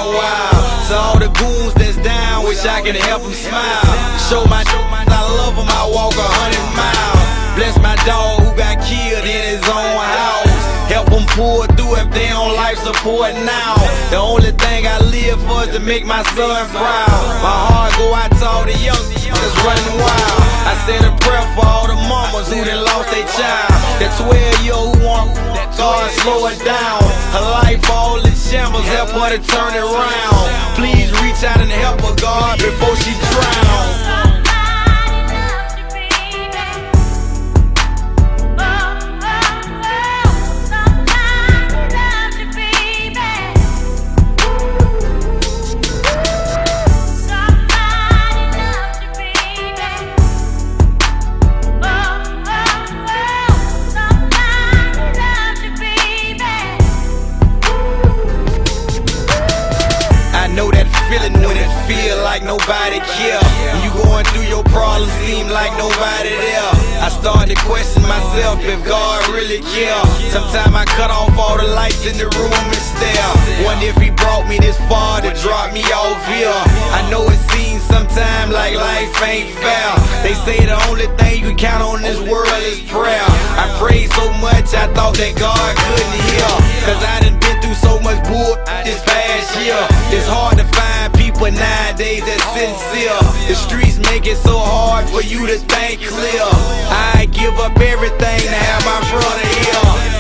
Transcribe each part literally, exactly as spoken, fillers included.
wild. To all the goons that's down, wish I could help them smile. Show my I love them, I walk a hundred miles. Bless my dog who got killed in his own house. Help them pull through if they on life support now. The only thing I live for is to make my son proud. My heart go out to all the young that's running wild. I said a prayer for all the mamas who done lost their child. That twelve year old who want God slow it down. Her life all in shambles, help her to turn it around. Please reach out and help her, God, before she drowns. When it feel like nobody care, when you going through your problems, seem like nobody there. I start to question myself if God really care. Sometimes I cut off all the lights in the room and stare. Wonder if He brought me this far to drop me off here. I know it seems sometimes like life ain't fair. They say the only thing you can count on in this world is prayer. I prayed so much I thought that God couldn't hear, cause I done been through so much bull this past year. It's hard to find people nowadays that's sincere. The streets make it so hard for you to think clear. I give up everything to have my brother here.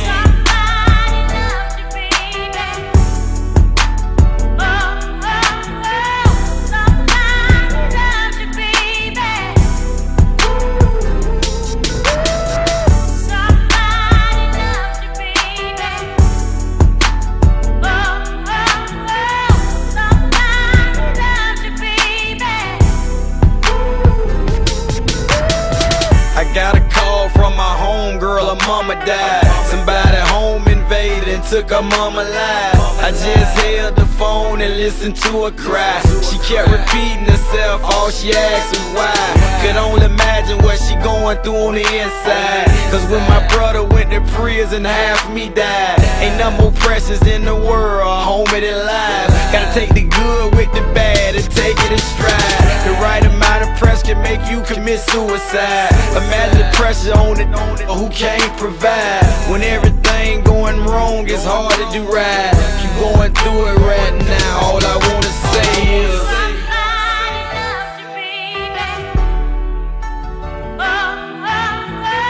Got a call from my homegirl, her mama died. Somebody home invaded and took her mama alive. I just held the phone and listened to her cry. She kept repeating herself, all she asked was why. Could only imagine what she going through on the inside. Cause when my brother went to prison, half me died. Ain't no more precious in the world, home it alive. Gotta take the good with the bad and take it in stride. The right amount of pressure can make you commit suicide. Imagine the pressure on it, on it who can't provide. When everything going wrong, it's hard to do right. Keep going through it right now, all I wanna say